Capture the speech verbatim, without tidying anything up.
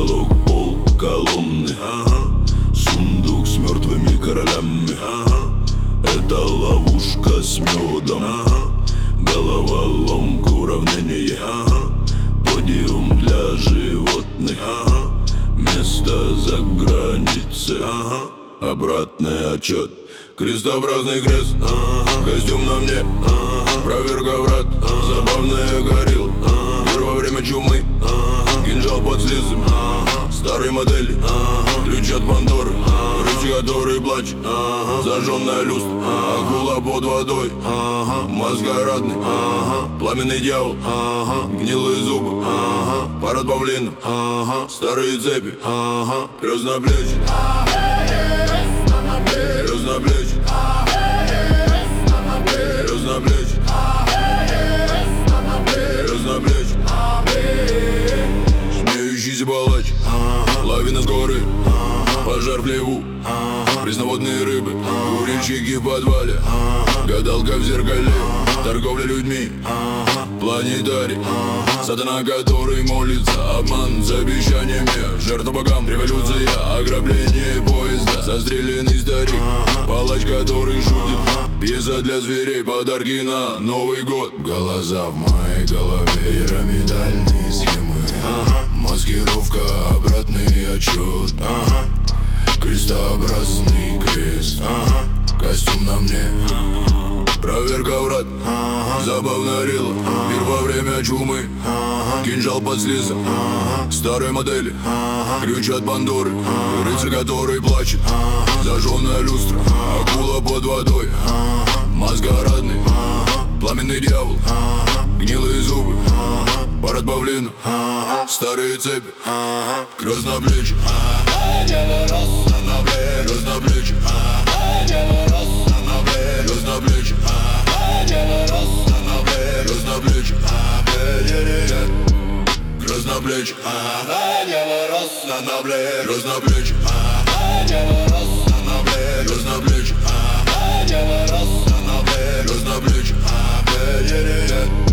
потолок, пол, колонны, ага. Сундук с мертвыми королями, ага. Это ловушка с медом, ага. Головоломка, уравнение, ага. Подиум для животных, ага. Место за границей, ага. Обратный отчет. Крестообразный крест, ага. Костюм на мне, ага. Проверка врат, ага. Забавная горилла, ага. Мир во время чумы, ага. Кинжал под слизом, ага. Старые модели, ага. Ключ от Пандоры, ага. Рыцарь, который плачет, ага. Зажженная люстра, ага. Акула под водой, ага. Маскарадный, ага. Пламенный дьявол, ага. Гнилые зубы, ага. Парад павлинов, ага. Старые цепи, ага. Крестноплечий, крестноплечий, крестноплечий, крестноплечий, смеющийся палач, лавина с горы, пожар в хлеву, пресноводные рыбы, курильщики в подвале, гадалка в зеркале, торговля людьми, планетарий, сатана, который молится, обман с обещаниями, жертва богам, революция, ограбление поезда, застреленный старик, палач, который шутит, пьеса для зверей, подарки на Новый год. Глаза в моей голове, пирамидальные схемы, ага. Маскировка, обратный отчет, ага. Крестообразный крест, ага. Костюм на мне, ага. Проверка врат, ага. Забавная рила, ага. Мир во время чумы, ага. Кинжал под слизом, ага. Старые модели, ага. Ключ от Пандоры, ага. Рыцарь, который плачет, ага. Зажженная люстра, ага. Акула под водой, ага. Маскарадный, ага. Пламенный дьявол, ага. Гнилые зубы, ага. Парад павлинов, ага. Старые цепи, ага. Крестноплечий, крестноплечий, крестноплечий, крестноплечий, крестноплечий, крестноплечий, крестноплечий, крестноплечий.